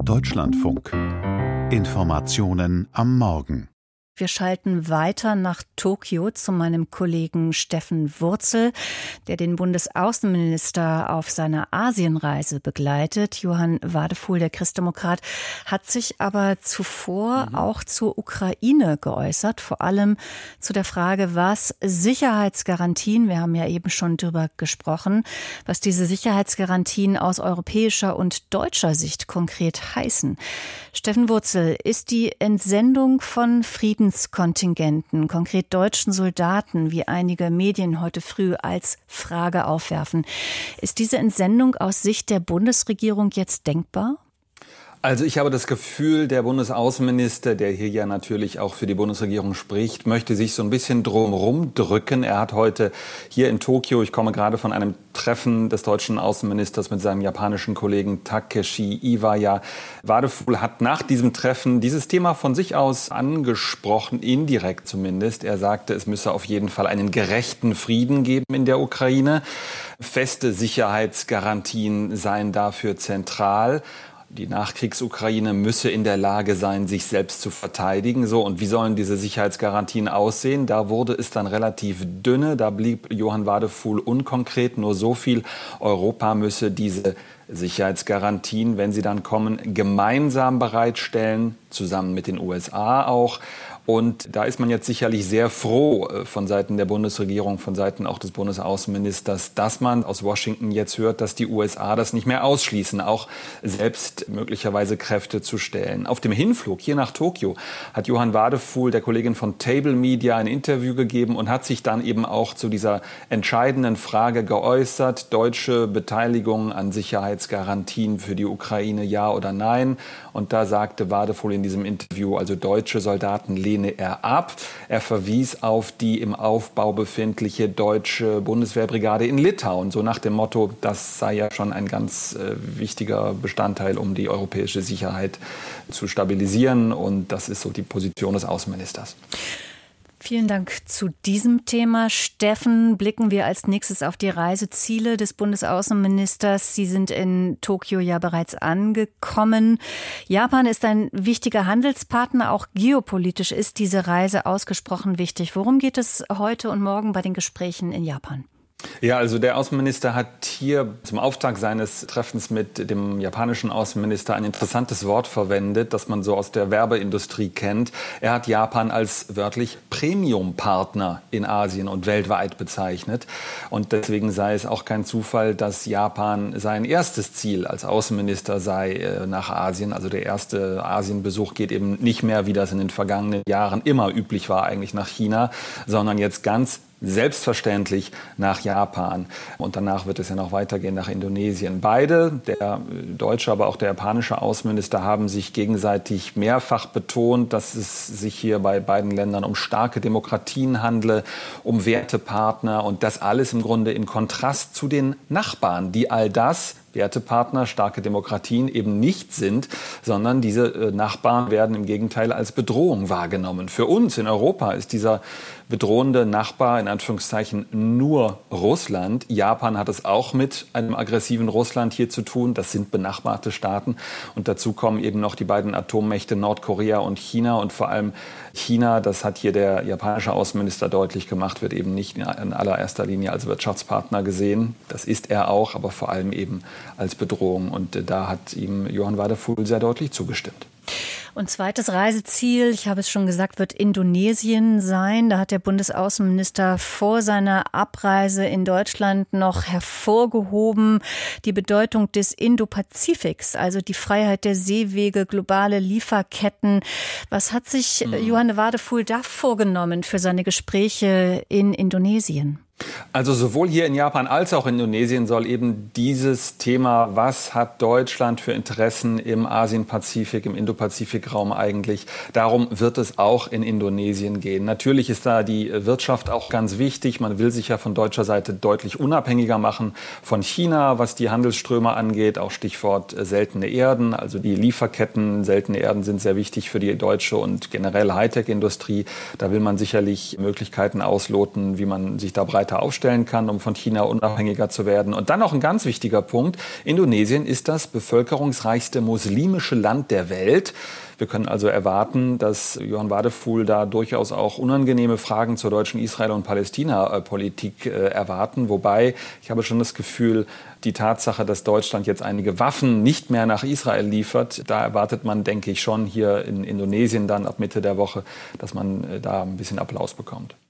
Deutschlandfunk. Informationen am Morgen. Wir schalten weiter nach Tokio zu meinem Kollegen Steffen Wurzel, der den Bundesaußenminister auf seiner Asienreise begleitet. Johann Wadefuhl, der Christdemokrat, hat sich aber zuvor auch zur Ukraine geäußert, vor allem zu der Frage, was Sicherheitsgarantien, wir haben ja eben schon drüber gesprochen, was diese Sicherheitsgarantien aus europäischer und deutscher Sicht konkret heißen. Steffen Wurzel, ist die Entsendung von Friedenskontingenten, konkret deutschen Soldaten, wie einige Medien heute früh als Frage aufwerfen, ist diese Entsendung aus Sicht der Bundesregierung jetzt denkbar? Also ich habe das Gefühl, der Bundesaußenminister, der hier ja natürlich auch für die Bundesregierung spricht, möchte sich so ein bisschen drumherum drücken. Er hat heute hier in Tokio, ich komme gerade von einem Treffen des deutschen Außenministers mit seinem japanischen Kollegen Takeshi Iwaya. Wadefuhl hat nach diesem Treffen dieses Thema von sich aus angesprochen, indirekt zumindest. Er sagte, es müsse auf jeden Fall einen gerechten Frieden geben in der Ukraine. Feste Sicherheitsgarantien seien dafür zentral. Die Nachkriegsukraine müsse in der Lage sein, sich selbst zu verteidigen. So, und wie sollen diese Sicherheitsgarantien aussehen? Da wurde es dann relativ dünne. Da blieb Johann Wadefuhl unkonkret. Nur so viel: Europa müsse diese Sicherheitsgarantien, wenn sie dann kommen, gemeinsam bereitstellen, zusammen mit den USA auch. Und da ist man jetzt sicherlich sehr froh von Seiten der Bundesregierung, von Seiten auch des Bundesaußenministers, dass man aus Washington jetzt hört, dass die USA das nicht mehr ausschließen, auch selbst möglicherweise Kräfte zu stellen. Auf dem Hinflug hier nach Tokio hat Johann Wadefuhl der Kollegin von Table Media ein Interview gegeben und hat sich dann eben auch zu dieser entscheidenden Frage geäußert: deutsche Beteiligung an Sicherheitsgarantien für die Ukraine, ja oder nein? Und da sagte Wadefuhl in diesem Interview, also deutsche Soldaten lehne er ab. Er verwies auf die im Aufbau befindliche deutsche Bundeswehrbrigade in Litauen. So nach dem Motto, das sei ja schon ein ganz wichtiger Bestandteil, um die europäische Sicherheit zu stabilisieren. Und das ist so die Position des Außenministers. Vielen Dank zu diesem Thema. Steffen, blicken wir als nächstes auf die Reiseziele des Bundesaußenministers. Sie sind in Tokio ja bereits angekommen. Japan ist ein wichtiger Handelspartner. Auch geopolitisch ist diese Reise ausgesprochen wichtig. Worum geht es heute und morgen bei den Gesprächen in Japan? Ja, also der Außenminister hat hier zum Auftakt seines Treffens mit dem japanischen Außenminister ein interessantes Wort verwendet, das man so aus der Werbeindustrie kennt. Er hat Japan als wörtlich Premium-Partner in Asien und weltweit bezeichnet. Und deswegen sei es auch kein Zufall, dass Japan sein erstes Ziel als Außenminister sei nach Asien. Also der erste Asienbesuch geht eben nicht mehr, wie das in den vergangenen Jahren immer üblich war, eigentlich nach China, sondern jetzt ganz selbstverständlich nach Japan. Und danach wird es ja noch weitergehen nach Indonesien. Beide, der deutsche, aber auch der japanische Außenminister, haben sich gegenseitig mehrfach betont, dass es sich hier bei beiden Ländern um starke Demokratien handle, um Wertepartner, und das alles im Grunde im Kontrast zu den Nachbarn, die all das, Wertepartner, starke Demokratien, eben nicht sind, sondern diese Nachbarn werden im Gegenteil als Bedrohung wahrgenommen. Für uns in Europa ist dieser bedrohende Nachbar in Anführungszeichen nur Russland. Japan hat es auch mit einem aggressiven Russland hier zu tun. Das sind benachbarte Staaten. Und dazu kommen eben noch die beiden Atommächte Nordkorea und China. Und vor allem China, das hat hier der japanische Außenminister deutlich gemacht, wird eben nicht in allererster Linie als Wirtschaftspartner gesehen. Das ist er auch, aber vor allem eben als Bedrohung. Und da hat ihm Johann Wadefuhl sehr deutlich zugestimmt. Und zweites Reiseziel, ich habe es schon gesagt, wird Indonesien sein. Da hat der Bundesaußenminister vor seiner Abreise in Deutschland noch hervorgehoben die Bedeutung des Indo-Pazifiks, also die Freiheit der Seewege, globale Lieferketten. Was hat sich Johann Wadefuhl da vorgenommen für seine Gespräche in Indonesien? Also sowohl hier in Japan als auch in Indonesien soll eben dieses Thema, was hat Deutschland für Interessen im Asien-Pazifik, im Indo-Pazifik-Raum eigentlich, darum wird es auch in Indonesien gehen. Natürlich ist da die Wirtschaft auch ganz wichtig. Man will sich ja von deutscher Seite deutlich unabhängiger machen von China, was die Handelsströme angeht, auch Stichwort seltene Erden. Also die Lieferketten, seltene Erden sind sehr wichtig für die deutsche und generell Hightech-Industrie. Da will man sicherlich Möglichkeiten ausloten, wie man sich da breiter weiter aufstellen kann, um von China unabhängiger zu werden. Und dann noch ein ganz wichtiger Punkt. Indonesien ist das bevölkerungsreichste muslimische Land der Welt. Wir können also erwarten, dass Johann Wadephul da durchaus auch unangenehme Fragen zur deutschen Israel- und Palästina-Politik erwarten. Wobei, ich habe schon das Gefühl, die Tatsache, dass Deutschland jetzt einige Waffen nicht mehr nach Israel liefert, da erwartet man, denke ich, schon hier in Indonesien dann ab Mitte der Woche, dass man da ein bisschen Applaus bekommt.